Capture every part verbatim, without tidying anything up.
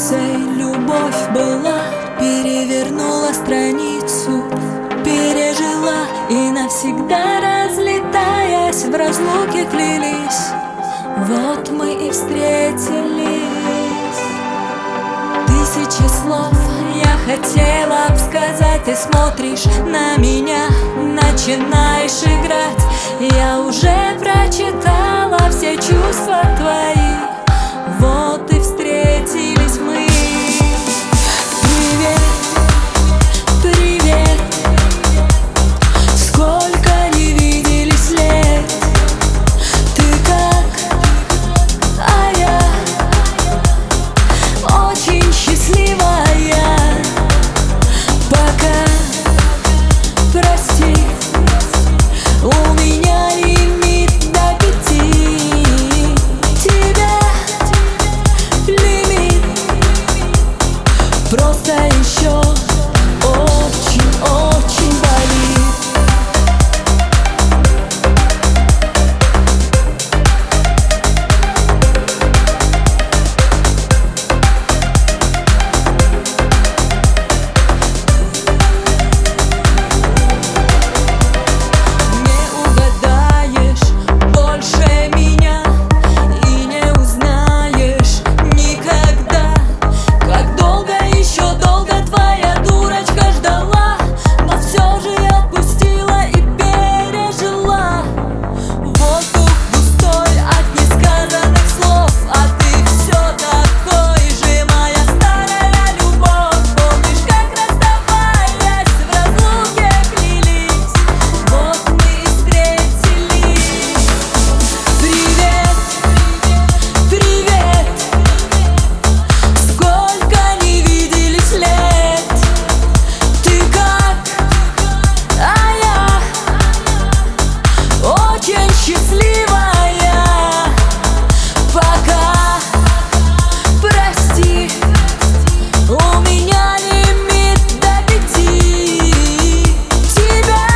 сердце любовь была, перевернула страницу, пережила и навсегда, разлетаясь, в разлуке клялись. Вот мы и встретились. Тысячи слов я хотела б сказать, ты смотришь на меня, начинаешь играть. Я уже прочитала все чувства твои. Вот и встретились мы. Привет, привет. Сколько не виделись лет. Ты как, а я очень счастливая. Пока, прости, у меня лимит до пяти. Тебя лимит просто еще очень-очень болит. Счастливая, пока, прости, у меня лимит до пяти. Тебя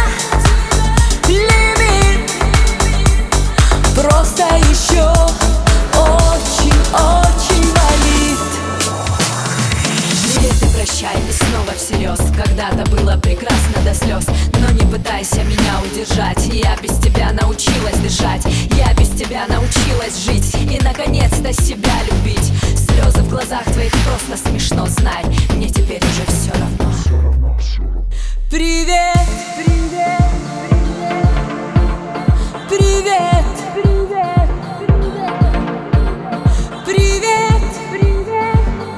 лимит просто еще очень-очень болит. Привет и прощай, и снова всерьез. Когда-то было прекрасно до слез, но не пытайся меня удержать. Я без тебя научилась дышать, я без тебя научилась жить и наконец-то себя любить. Слезы в глазах твоих просто смешно, знай, мне теперь уже все равно. Привет, привет, привет, привет, привет, привет, привет, привет.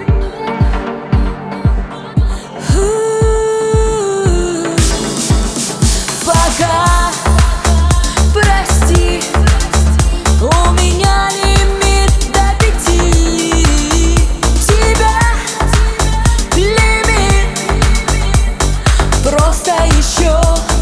Пока, прости, у меня лимит до пяти. Тебя лимит просто еще